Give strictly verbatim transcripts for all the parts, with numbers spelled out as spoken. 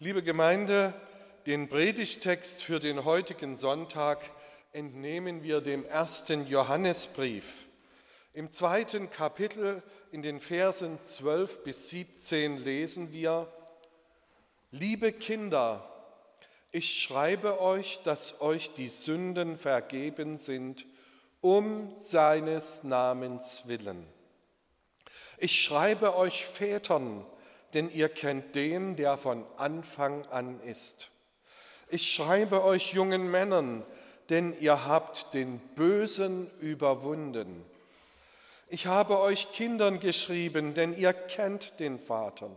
Liebe Gemeinde, den Predigtext für den heutigen Sonntag entnehmen wir dem ersten Johannesbrief. Im zweiten Kapitel, in den Versen zwölf bis siebzehn, lesen wir: Liebe Kinder, ich schreibe euch, dass euch die Sünden vergeben sind, um seines Namens willen. Ich schreibe euch Vätern, denn ihr kennt den, der von Anfang an ist. Ich schreibe euch jungen Männern, denn ihr habt den Bösen überwunden. Ich habe euch Kindern geschrieben, denn ihr kennt den Vater.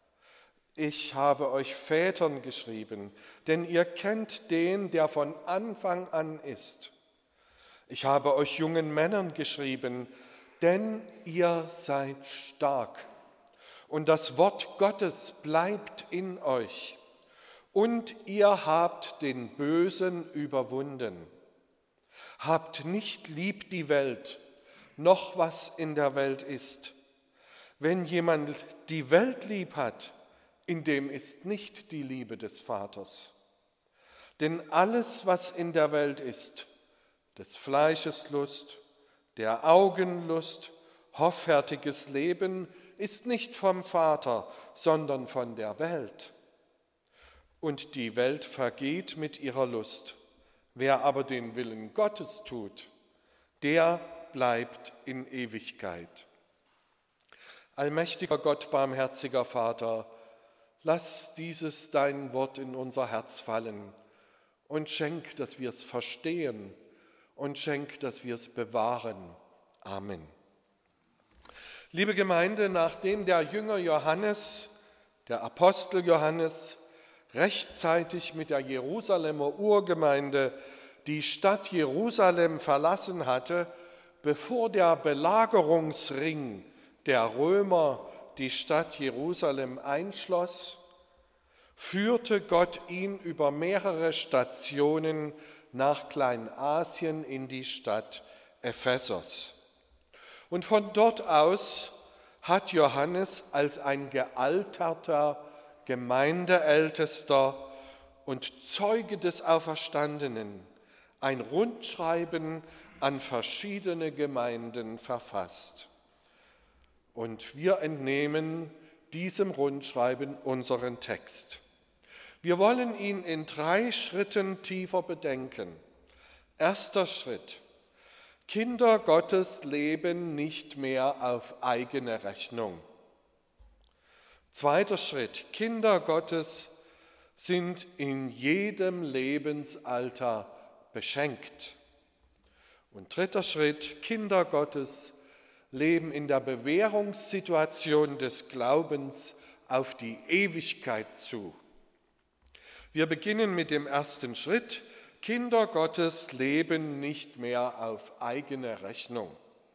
Ich habe euch Vätern geschrieben, denn ihr kennt den, der von Anfang an ist. Ich habe euch jungen Männern geschrieben, denn ihr seid stark. Und das Wort Gottes bleibt in euch. Und ihr habt den Bösen überwunden. Habt nicht lieb die Welt, noch was in der Welt ist. Wenn jemand die Welt lieb hat, in dem ist nicht die Liebe des Vaters. Denn alles, was in der Welt ist, des Fleisches Lust, der Augenlust, hoffärtiges Leben, ist nicht vom Vater, sondern von der Welt. Und die Welt vergeht mit ihrer Lust. Wer aber den Willen Gottes tut, der bleibt in Ewigkeit. Allmächtiger Gott, barmherziger Vater, lass dieses dein Wort in unser Herz fallen und schenk, dass wir es verstehen und schenk, dass wir es bewahren. Amen. Liebe Gemeinde, nachdem der Jünger Johannes, der Apostel Johannes, rechtzeitig mit der Jerusalemer Urgemeinde die Stadt Jerusalem verlassen hatte, bevor der Belagerungsring der Römer die Stadt Jerusalem einschloss, führte Gott ihn über mehrere Stationen nach Kleinasien in die Stadt Ephesos. Und von dort aus hat Johannes als ein gealterter Gemeindeältester und Zeuge des Auferstandenen ein Rundschreiben an verschiedene Gemeinden verfasst. Und wir entnehmen diesem Rundschreiben unseren Text. Wir wollen ihn in drei Schritten tiefer bedenken. Erster Schritt: Kinder Gottes leben nicht mehr auf eigene Rechnung. Zweiter Schritt: Kinder Gottes sind in jedem Lebensalter beschenkt. Und dritter Schritt: Kinder Gottes leben in der Bewährungssituation des Glaubens auf die Ewigkeit zu. Wir beginnen mit dem ersten Schritt. Kinder Gottes leben nicht mehr auf eigene Rechnung.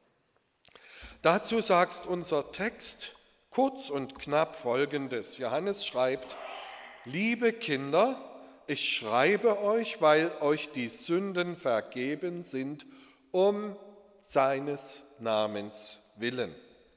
Dazu sagt unser Text kurz und knapp Folgendes. Johannes schreibt: Liebe Kinder, ich schreibe euch, weil euch die Sünden vergeben sind, um seines Namens willen.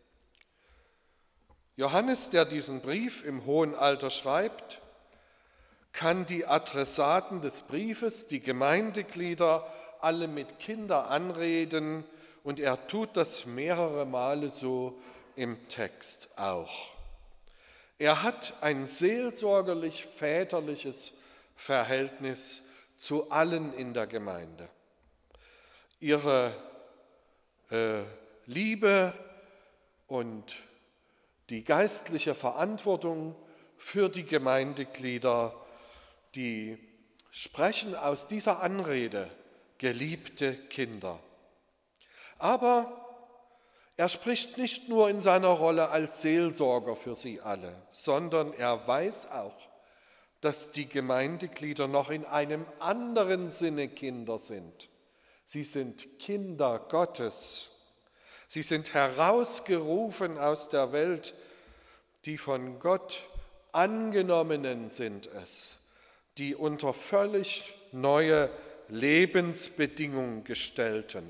Johannes, der diesen Brief im hohen Alter schreibt, kann die Adressaten des Briefes, die Gemeindeglieder, alle mit Kinder anreden, und er tut das mehrere Male so im Text auch. Er hat ein seelsorgerlich-väterliches Verhältnis zu allen in der Gemeinde. Ihre äh, Liebe und die geistliche Verantwortung für die Gemeindeglieder, die sprechen aus dieser Anrede: geliebte Kinder. Aber er spricht nicht nur in seiner Rolle als Seelsorger für sie alle, sondern er weiß auch, dass die Gemeindeglieder noch in einem anderen Sinne Kinder sind. Sie sind Kinder Gottes. Sie sind herausgerufen aus der Welt. Die von Gott angenommenen sind es, die unter völlig neue Lebensbedingungen gestellten.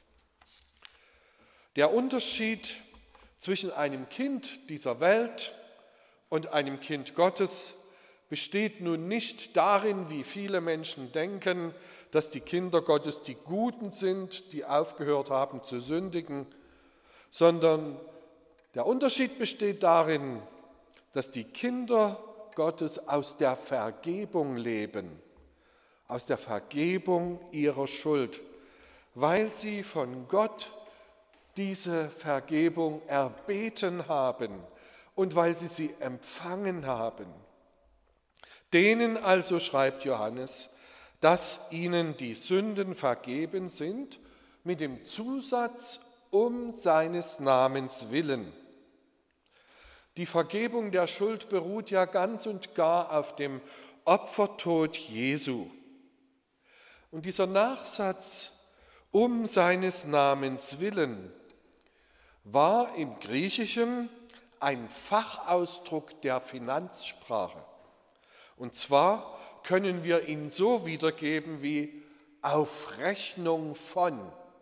Der Unterschied zwischen einem Kind dieser Welt und einem Kind Gottes besteht nun nicht darin, wie viele Menschen denken, dass die Kinder Gottes die Guten sind, die aufgehört haben zu sündigen, sondern der Unterschied besteht darin, dass die Kinder Gottes aus der Vergebung leben, aus der Vergebung ihrer Schuld, weil sie von Gott diese Vergebung erbeten haben und weil sie sie empfangen haben. Denen also, schreibt Johannes, dass ihnen die Sünden vergeben sind, mit dem Zusatz um seines Namens willen. Die Vergebung der Schuld beruht ja ganz und gar auf dem Opfertod Jesu. Und dieser Nachsatz um seines Namens willen war im Griechischen ein Fachausdruck der Finanzsprache. Und zwar können wir ihn so wiedergeben wie auf Rechnung von.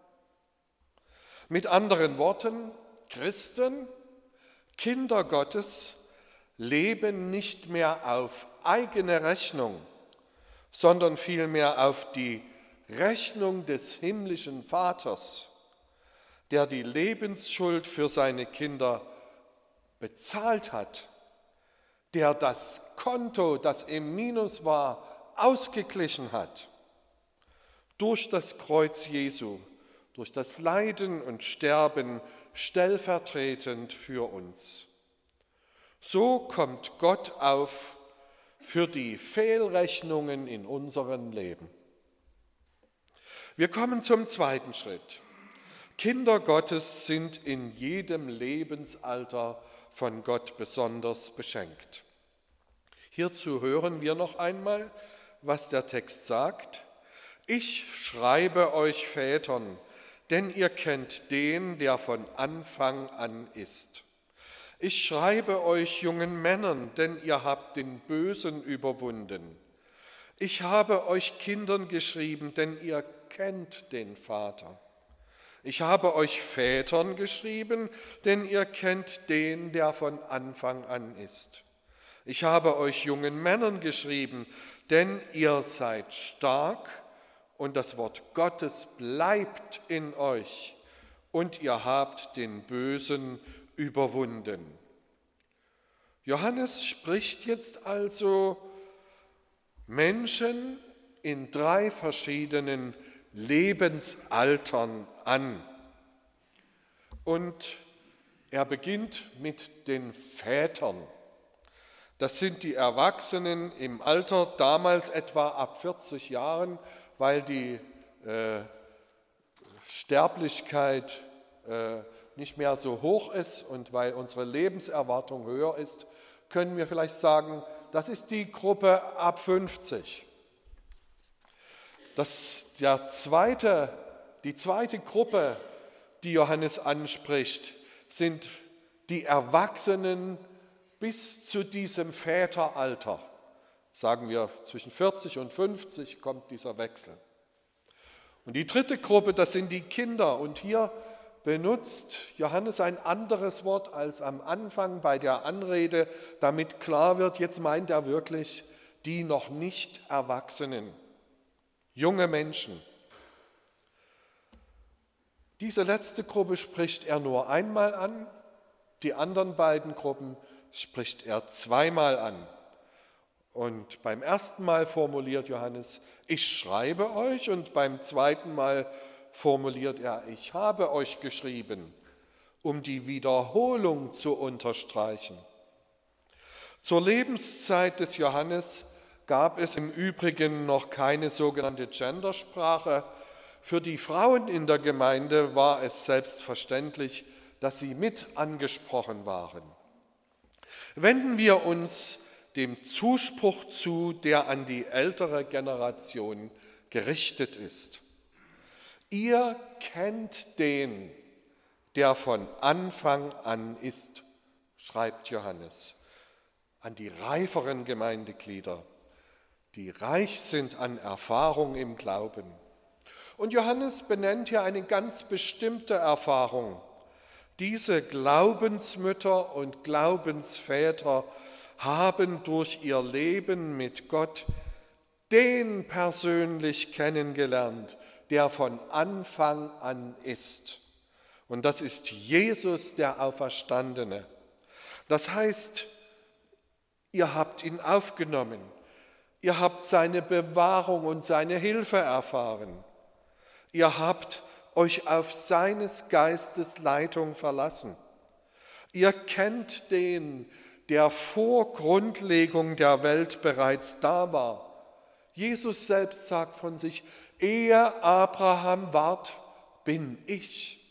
Mit anderen Worten, Christen, Kinder Gottes, leben nicht mehr auf eigene Rechnung, sondern vielmehr auf die Rechnung des himmlischen Vaters, der die Lebensschuld für seine Kinder bezahlt hat, der das Konto, das im Minus war, ausgeglichen hat. Durch das Kreuz Jesu, durch das Leiden und Sterben stellvertretend für uns. So kommt Gott auf für die Fehlrechnungen in unserem Leben. Wir kommen zum zweiten Schritt. Kinder Gottes sind in jedem Lebensalter von Gott besonders beschenkt. Hierzu hören wir noch einmal, was der Text sagt. Ich schreibe euch Vätern, denn ihr kennt den, der von Anfang an ist. Ich schreibe euch jungen Männern, denn ihr habt den Bösen überwunden. Ich habe euch Kindern geschrieben, denn ihr kennt den Vater. Ich habe euch Vätern geschrieben, denn ihr kennt den, der von Anfang an ist. Ich habe euch jungen Männern geschrieben, denn ihr seid stark und das Wort Gottes bleibt in euch und ihr habt den Bösen überwunden. Johannes spricht jetzt also Menschen in drei verschiedenen Lebensaltern an. Und er beginnt mit den Vätern. Das sind die Erwachsenen im Alter damals etwa ab vierzig Jahren, weil die äh, Sterblichkeit äh, nicht mehr so hoch ist und weil unsere Lebenserwartung höher ist, können wir vielleicht sagen, das ist die Gruppe ab fünfzig. Das, der zweite, die zweite Gruppe, die Johannes anspricht, sind die Erwachsenen bis zu diesem Väteralter. Sagen wir, zwischen vierzig und fünfzig kommt dieser Wechsel. Und die dritte Gruppe, das sind die Kinder. Und hier benutzt Johannes ein anderes Wort als am Anfang bei der Anrede, damit klar wird, jetzt meint er wirklich die noch nicht Erwachsenen, junge Menschen. Diese letzte Gruppe spricht er nur einmal an, die anderen beiden Gruppen spricht er zweimal an. Und beim ersten Mal formuliert Johannes, ich schreibe euch, und beim zweiten Mal formuliert er, ich habe euch geschrieben, um die Wiederholung zu unterstreichen. Zur Lebenszeit des Johannes gab es im Übrigen noch keine sogenannte Gendersprache. Für die Frauen in der Gemeinde war es selbstverständlich, dass sie mit angesprochen waren. Wenden wir uns dem Zuspruch zu, der an die ältere Generation gerichtet ist. Ihr kennt den, der von Anfang an ist, schreibt Johannes, an die reiferen Gemeindeglieder, die reich sind an Erfahrung im Glauben. Und Johannes benennt hier eine ganz bestimmte Erfahrung. Diese Glaubensmütter und Glaubensväter haben durch ihr Leben mit Gott den persönlich kennengelernt, der von Anfang an ist. Und das ist Jesus, der Auferstandene. Das heißt, ihr habt ihn aufgenommen, ihr habt seine Bewahrung und seine Hilfe erfahren, ihr habt euch auf seines Geistes Leitung verlassen. Ihr kennt den, der vor Grundlegung der Welt bereits da war. Jesus selbst sagt von sich, ehe Abraham ward, bin ich.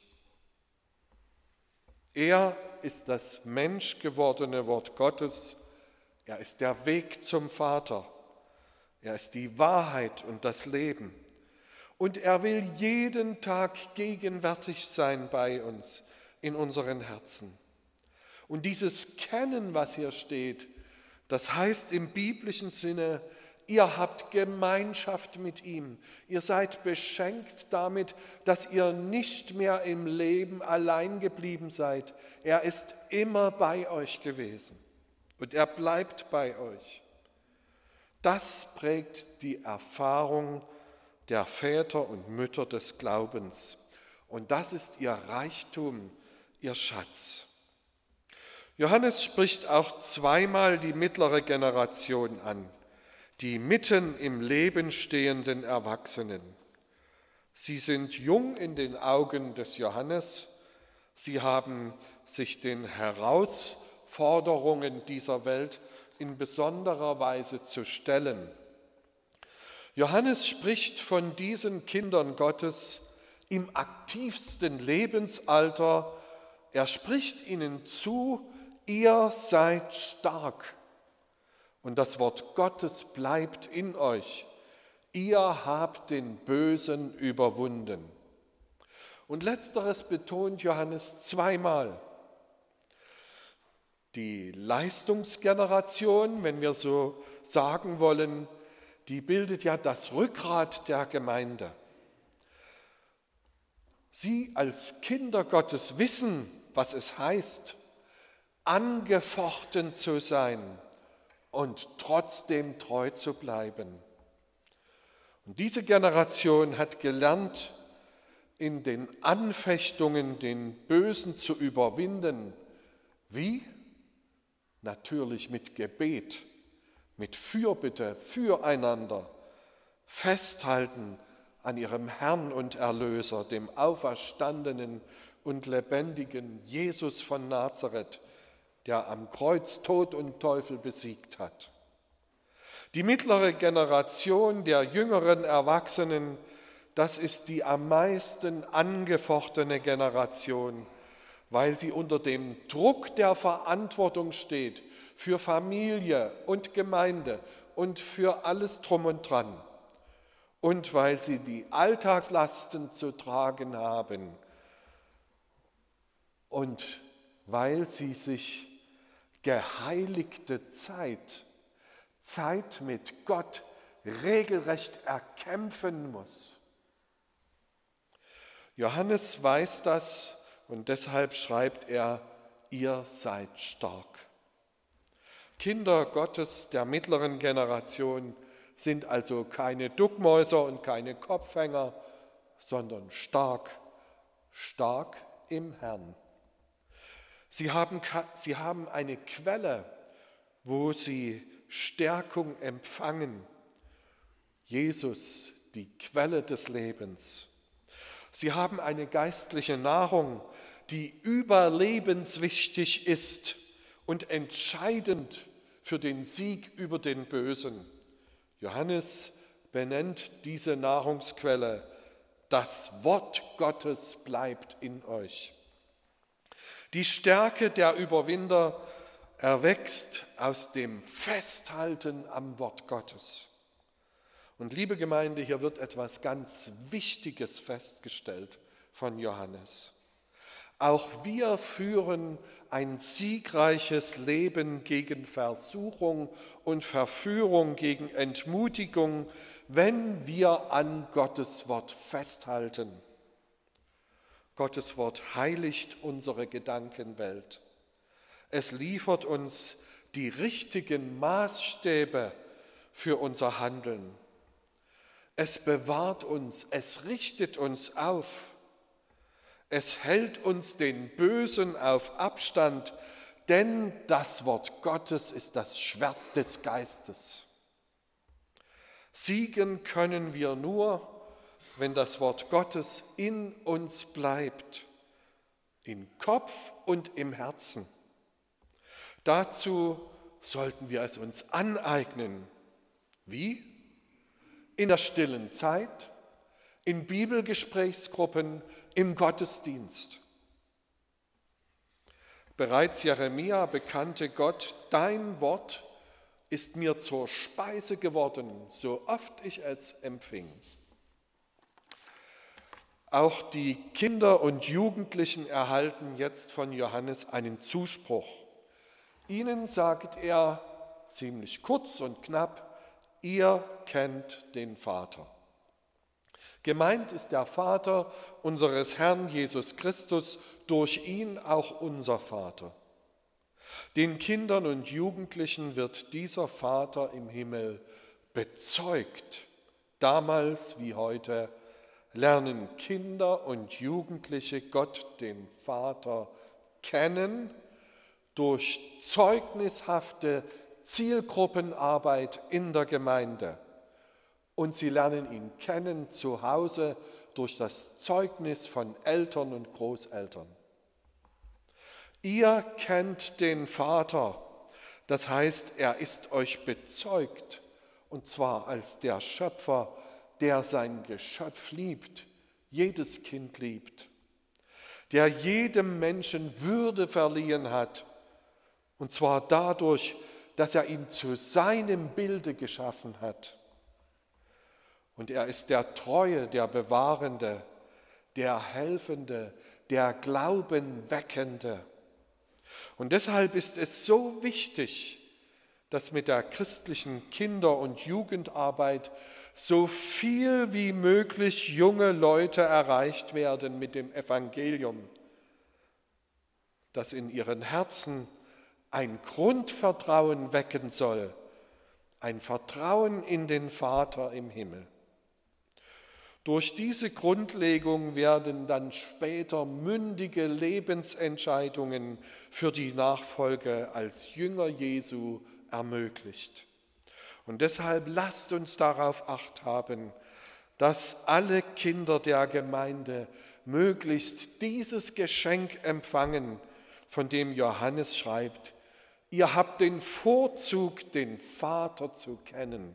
Er ist das menschgewordene Wort Gottes. Er ist der Weg zum Vater. Er ist die Wahrheit und das Leben. Und er will jeden Tag gegenwärtig sein bei uns, in unseren Herzen. Und dieses Kennen, was hier steht, das heißt im biblischen Sinne, ihr habt Gemeinschaft mit ihm. Ihr seid beschenkt damit, dass ihr nicht mehr im Leben allein geblieben seid. Er ist immer bei euch gewesen und er bleibt bei euch. Das prägt die Erfahrung der Väter und Mütter des Glaubens. Und das ist ihr Reichtum, ihr Schatz. Johannes spricht auch zweimal die mittlere Generation an, die mitten im Leben stehenden Erwachsenen. Sie sind jung in den Augen des Johannes. Sie haben sich den Herausforderungen dieser Welt in besonderer Weise zu stellen. Johannes spricht von diesen Kindern Gottes im aktivsten Lebensalter. Er spricht ihnen zu, ihr seid stark. Und das Wort Gottes bleibt in euch. Ihr habt den Bösen überwunden. Und letzteres betont Johannes zweimal. Die Leistungsgeneration, wenn wir so sagen wollen, die bildet ja das Rückgrat der Gemeinde. Sie als Kinder Gottes wissen, was es heißt, angefochten zu sein und trotzdem treu zu bleiben. Und diese Generation hat gelernt, in den Anfechtungen den Bösen zu überwinden. Wie? Natürlich mit Gebet, mit Fürbitte füreinander, festhalten an ihrem Herrn und Erlöser, dem auferstandenen und lebendigen Jesus von Nazareth, der am Kreuz Tod und Teufel besiegt hat. Die mittlere Generation der jüngeren Erwachsenen, das ist die am meisten angefochtene Generation, weil sie unter dem Druck der Verantwortung steht für Familie und Gemeinde und für alles drum und dran und weil sie die Alltagslasten zu tragen haben und weil sie sich geheiligte Zeit, Zeit mit Gott regelrecht erkämpfen muss. Johannes weiß das und deshalb schreibt er, ihr seid stark. Kinder Gottes der mittleren Generation sind also keine Duckmäuser und keine Kopfhänger, sondern stark, stark im Herrn. Sie haben, sie haben eine Quelle, wo sie Stärkung empfangen. Jesus, die Quelle des Lebens. Sie haben eine geistliche Nahrung, die überlebenswichtig ist und entscheidend für den Sieg über den Bösen. Johannes benennt diese Nahrungsquelle, das Wort Gottes bleibt in euch. Die Stärke der Überwinder erwächst aus dem Festhalten am Wort Gottes. Und liebe Gemeinde, hier wird etwas ganz Wichtiges festgestellt von Johannes. Auch wir führen ein siegreiches Leben gegen Versuchung und Verführung, gegen Entmutigung, wenn wir an Gottes Wort festhalten. Gottes Wort heiligt unsere Gedankenwelt. Es liefert uns die richtigen Maßstäbe für unser Handeln. Es bewahrt uns, es richtet uns auf. Es hält uns den Bösen auf Abstand, denn das Wort Gottes ist das Schwert des Geistes. Siegen können wir nur, wenn das Wort Gottes in uns bleibt, in Kopf und im Herzen. Dazu sollten wir es uns aneignen. Wie? In der stillen Zeit, in Bibelgesprächsgruppen, im Gottesdienst. Bereits Jeremia bekannte Gott: Dein Wort ist mir zur Speise geworden, so oft ich es empfing. Auch die Kinder und Jugendlichen erhalten jetzt von Johannes einen Zuspruch. Ihnen sagt er ziemlich kurz und knapp: Ihr kennt den Vater. Gemeint ist der Vater unseres Herrn Jesus Christus, durch ihn auch unser Vater. Den Kindern und Jugendlichen wird dieser Vater im Himmel bezeugt. Damals wie heute lernen Kinder und Jugendliche Gott, den Vater, kennen durch zeugnishafte Zielgruppenarbeit in der Gemeinde. Und sie lernen ihn kennen zu Hause durch das Zeugnis von Eltern und Großeltern. Ihr kennt den Vater, das heißt, er ist euch bezeugt, und zwar als der Schöpfer, der sein Geschöpf liebt, jedes Kind liebt, der jedem Menschen Würde verliehen hat, und zwar dadurch, dass er ihn zu seinem Bilde geschaffen hat. Und er ist der Treue, der Bewahrende, der Helfende, der Glaubenweckende. Und deshalb ist es so wichtig, dass mit der christlichen Kinder- und Jugendarbeit so viel wie möglich junge Leute erreicht werden mit dem Evangelium, das in ihren Herzen ein Grundvertrauen wecken soll, ein Vertrauen in den Vater im Himmel. Durch diese Grundlegung werden dann später mündige Lebensentscheidungen für die Nachfolge als Jünger Jesu ermöglicht. Und deshalb lasst uns darauf Acht haben, dass alle Kinder der Gemeinde möglichst dieses Geschenk empfangen, von dem Johannes schreibt: Ihr habt den Vorzug, den Vater zu kennen.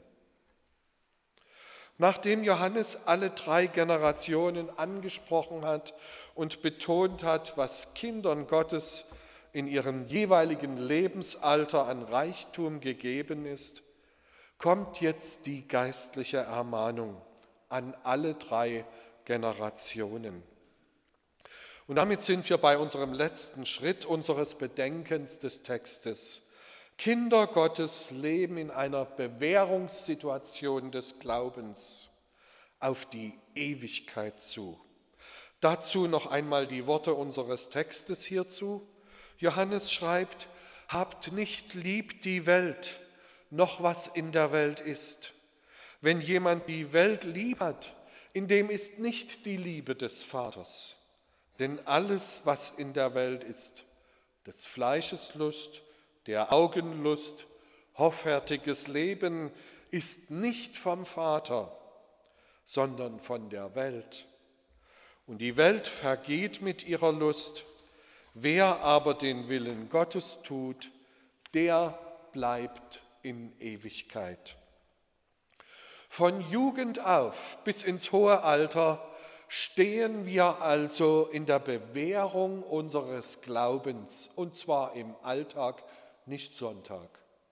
Nachdem Johannes alle drei Generationen angesprochen hat und betont hat, was Kindern Gottes in ihrem jeweiligen Lebensalter an Reichtum gegeben ist, kommt jetzt die geistliche Ermahnung an alle drei Generationen. Und damit sind wir bei unserem letzten Schritt unseres Bedenkens des Textes. Kinder Gottes leben in einer Bewährungssituation des Glaubens auf die Ewigkeit zu. Dazu noch einmal die Worte unseres Textes hierzu. Johannes schreibt: Habt nicht lieb die Welt, noch was in der Welt ist. Wenn jemand die Welt lieb hat, in dem ist nicht die Liebe des Vaters. Denn alles, was in der Welt ist, des Fleisches Lust, der Augenlust, hoffärtiges Leben, ist nicht vom Vater, sondern von der Welt. Und die Welt vergeht mit ihrer Lust. Wer aber den Willen Gottes tut, der bleibt in Ewigkeit. Von Jugend auf bis ins hohe Alter stehen wir also in der Bewährung unseres Glaubens, und zwar im Alltag, nicht Sonntag.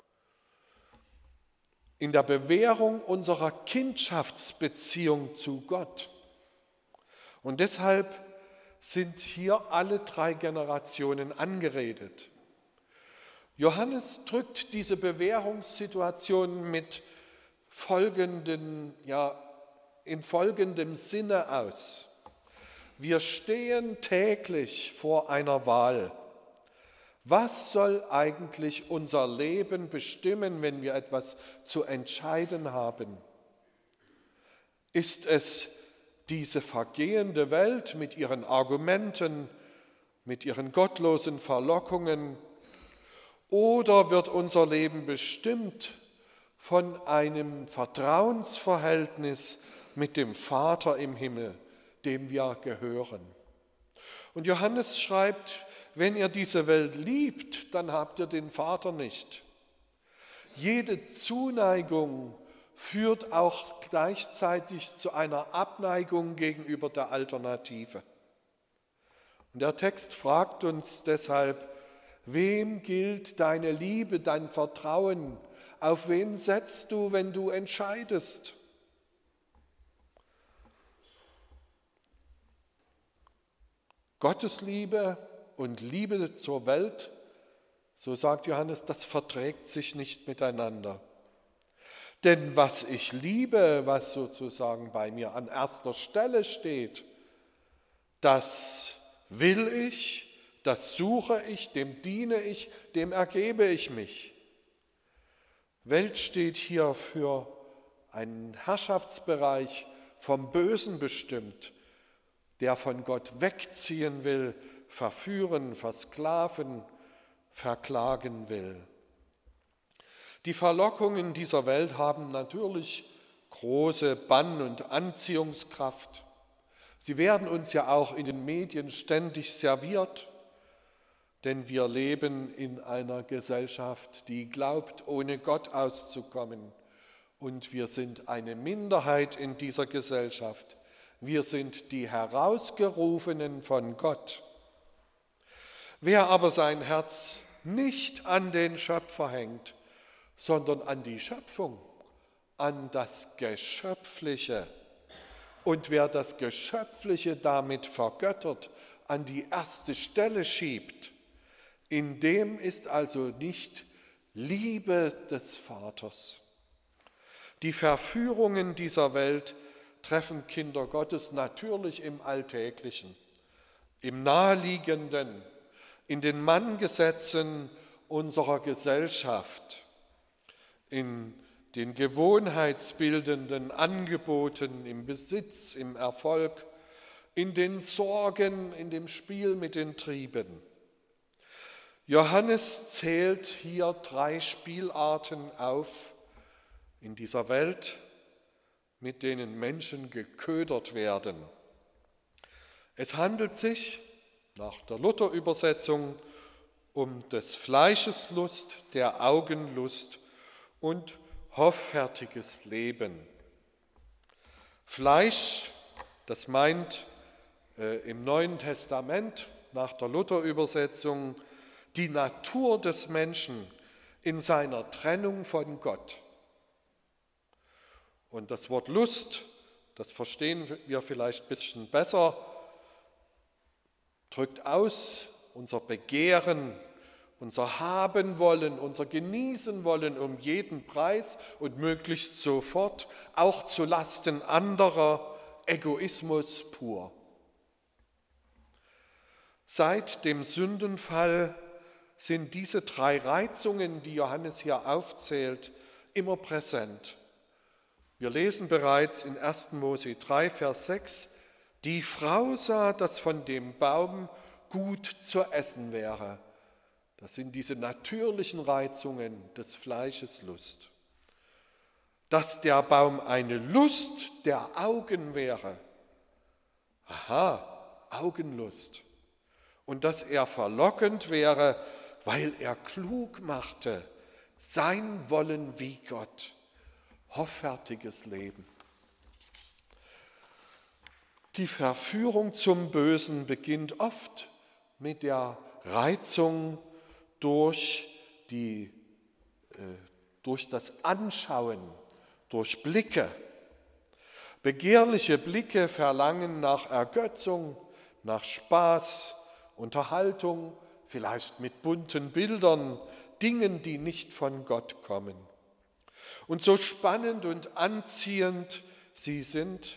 In der Bewährung unserer Kindschaftsbeziehung zu Gott. Und deshalb sind hier alle drei Generationen angeredet. Johannes drückt diese Bewährungssituation mit folgenden, ja, in folgendem Sinne aus. Wir stehen täglich vor einer Wahl. Was soll eigentlich unser Leben bestimmen, wenn wir etwas zu entscheiden haben? Ist es diese vergehende Welt mit ihren Argumenten, mit ihren gottlosen Verlockungen, oder wird unser Leben bestimmt von einem Vertrauensverhältnis mit dem Vater im Himmel, dem wir gehören? Und Johannes schreibt, wenn ihr diese Welt liebt, dann habt ihr den Vater nicht. Jede Zuneigung führt auch gleichzeitig zu einer Abneigung gegenüber der Alternative. Und der Text fragt uns deshalb, wem gilt deine Liebe, dein Vertrauen? Auf wen setzt du, wenn du entscheidest? Gottes Liebe und Liebe zur Welt, so sagt Johannes, das verträgt sich nicht miteinander. Denn was ich liebe, was sozusagen bei mir an erster Stelle steht, das will ich, das suche ich, dem diene ich, dem ergebe ich mich. Welt steht hier für einen Herrschaftsbereich vom Bösen bestimmt, der von Gott wegziehen will, verführen, versklaven, verklagen will. Die Verlockungen dieser Welt haben natürlich große Bann- und Anziehungskraft. Sie werden uns ja auch in den Medien ständig serviert, denn wir leben in einer Gesellschaft, die glaubt, ohne Gott auszukommen. Und wir sind eine Minderheit in dieser Gesellschaft. Wir sind die Herausgerufenen von Gott. Wer aber sein Herz nicht an den Schöpfer hängt, sondern an die Schöpfung, an das Geschöpfliche, und wer das Geschöpfliche damit vergöttert, an die erste Stelle schiebt, in dem ist also nicht Liebe des Vaters. Die Verführungen dieser Welt treffen Kinder Gottes natürlich im Alltäglichen, im Naheliegenden, in den Manngesetzen unserer Gesellschaft, in den gewohnheitsbildenden Angeboten, im Besitz, im Erfolg, in den Sorgen, in dem Spiel mit den Trieben. Johannes zählt hier drei Spielarten auf in dieser Welt, mit denen Menschen geködert werden. Es handelt sich nach der Luther-Übersetzung um des Fleisches Lust, der Augenlust und hoffärtiges Leben. Fleisch, das meint äh, im Neuen Testament nach der Luther-Übersetzung die Natur des Menschen in seiner Trennung von Gott. Und das Wort Lust, das verstehen wir vielleicht ein bisschen besser, drückt aus unser Begehren, unser Haben wollen, unser Genießen wollen um jeden Preis und möglichst sofort, auch zu Lasten anderer, Egoismus pur. Seit dem Sündenfall sind diese drei Reizungen, die Johannes hier aufzählt, immer präsent. Wir lesen bereits in ersten Mose drei, Vers sechs, die Frau sah, dass von dem Baum gut zu essen wäre. Das sind diese natürlichen Reizungen des Fleisches Lust. Dass der Baum eine Lust der Augen wäre. Aha, Augenlust. Und dass er verlockend wäre, weil er klug machte, sein Wollen wie Gott. Hoffärtiges Leben. Die Verführung zum Bösen beginnt oft mit der Reizung durch, die, äh, durch das Anschauen, durch Blicke. Begehrliche Blicke verlangen nach Ergötzung, nach Spaß, Unterhaltung, vielleicht mit bunten Bildern, Dingen, die nicht von Gott kommen. Und so spannend und anziehend sie sind,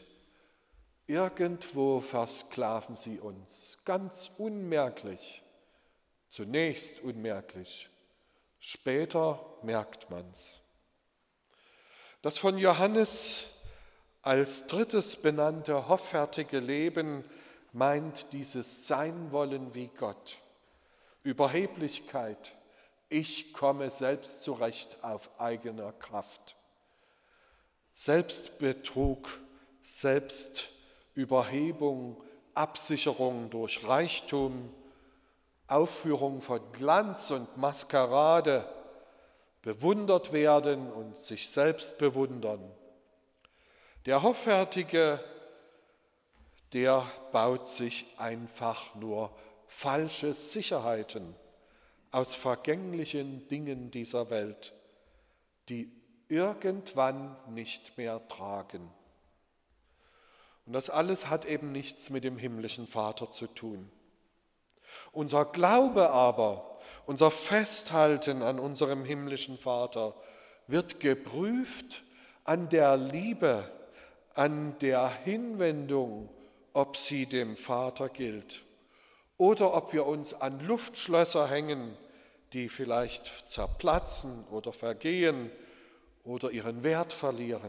irgendwo versklaven sie uns, ganz unmerklich, Zunächst unmerklich, später merkt man's. Das von Johannes als drittes benannte hoffärtige Leben meint dieses Sein-Wollen wie Gott, Überheblichkeit, ich komme selbst zurecht auf eigener Kraft, Selbstbetrug, Selbstüberhebung, Absicherung durch Reichtum, Aufführung von Glanz und Maskerade, bewundert werden und sich selbst bewundern. Der Hoffärtige, der baut sich einfach nur falsche Sicherheiten aus vergänglichen Dingen dieser Welt, die irgendwann nicht mehr tragen. Und das alles hat eben nichts mit dem himmlischen Vater zu tun. Unser Glaube aber, unser Festhalten an unserem himmlischen Vater wird geprüft an der Liebe, an der Hinwendung, ob sie dem Vater gilt oder ob wir uns an Luftschlösser hängen, die vielleicht zerplatzen oder vergehen oder ihren Wert verlieren.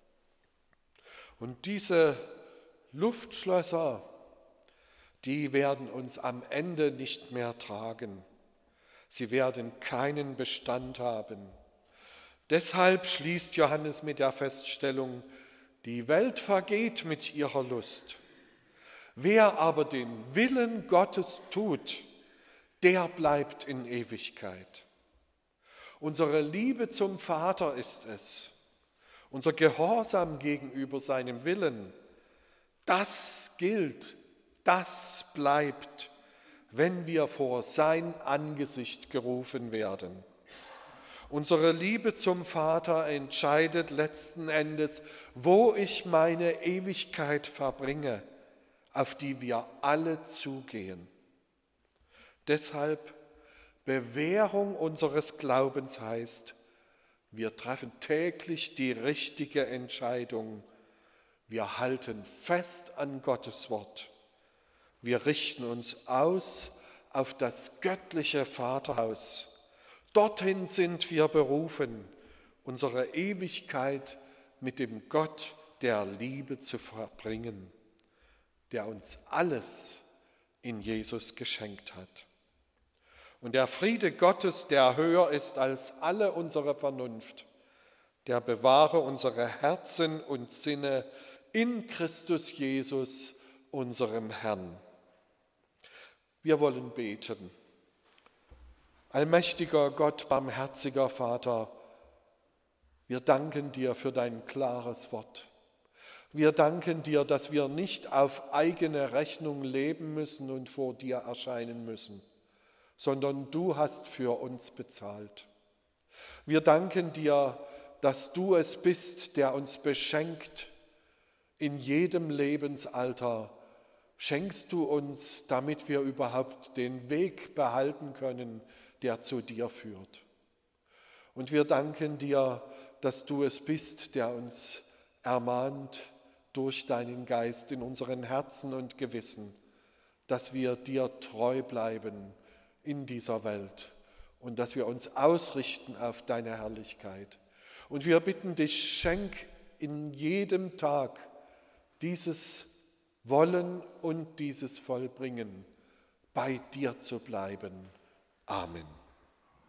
Und diese Luftschlösser, die werden uns am Ende nicht mehr tragen. Sie werden keinen Bestand haben. Deshalb schließt Johannes mit der Feststellung, die Welt vergeht mit ihrer Lust. Wer aber den Willen Gottes tut, der bleibt in Ewigkeit. Unsere Liebe zum Vater ist es, unser Gehorsam gegenüber seinem Willen, das gilt, das bleibt, wenn wir vor sein Angesicht gerufen werden. Unsere Liebe zum Vater entscheidet letzten Endes, wo ich meine Ewigkeit verbringe, auf die wir alle zugehen. Deshalb Bewährung unseres Glaubens heißt, wir treffen täglich die richtige Entscheidung. Wir halten fest an Gottes Wort. Wir richten uns aus auf das göttliche Vaterhaus. Dorthin sind wir berufen, unsere Ewigkeit mit dem Gott der Liebe zu verbringen, der uns alles in Jesus geschenkt hat. Und der Friede Gottes, der höher ist als alle unsere Vernunft, der bewahre unsere Herzen und Sinne in Christus Jesus, unserem Herrn. Wir wollen beten. Allmächtiger Gott, barmherziger Vater, wir danken dir für dein klares Wort. Wir danken dir, dass wir nicht auf eigene Rechnung leben müssen und vor dir erscheinen müssen, sondern du hast für uns bezahlt. Wir danken dir, dass du es bist, der uns beschenkt in jedem Lebensalter. Schenkst du uns, damit wir überhaupt den Weg behalten können, der zu dir führt. Und wir danken dir, dass du es bist, der uns ermahnt durch deinen Geist in unseren Herzen und Gewissen, dass wir dir treu bleiben in dieser Welt und dass wir uns ausrichten auf deine Herrlichkeit. Und wir bitten dich, schenk in jedem Tag dieses Wollen und dieses Vollbringen, bei dir zu bleiben. Amen.